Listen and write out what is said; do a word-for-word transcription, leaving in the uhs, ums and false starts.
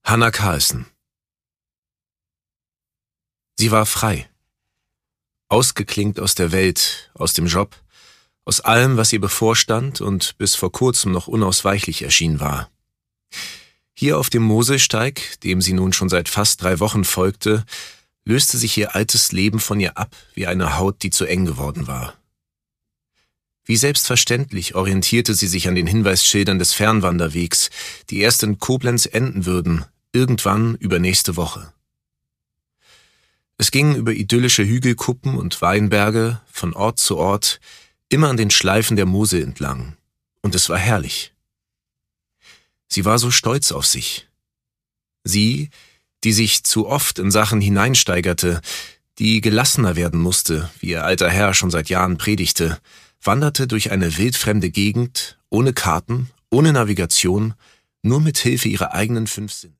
Hannah Carlson. Sie war frei. Ausgeklinkt aus der Welt, aus dem Job, aus allem, was ihr bevorstand und bis vor kurzem noch unausweichlich erschienen war. Hier auf dem Mosesteig, dem sie nun schon seit fast drei Wochen folgte, löste sich ihr altes Leben von ihr ab wie eine Haut, die zu eng geworden war. Wie selbstverständlich orientierte sie sich an den Hinweisschildern des Fernwanderwegs, die erst in Koblenz enden würden, irgendwann übernächste Woche. Es ging über idyllische Hügelkuppen und Weinberge, von Ort zu Ort, immer an den Schleifen der Mosel entlang. Und es war herrlich. Sie war so stolz auf sich. Sie, die sich zu oft in Sachen hineinsteigerte, die gelassener werden musste, wie ihr alter Herr schon seit Jahren predigte, wanderte durch eine wildfremde Gegend, ohne Karten, ohne Navigation, nur mit Hilfe ihrer eigenen fünf Sinne.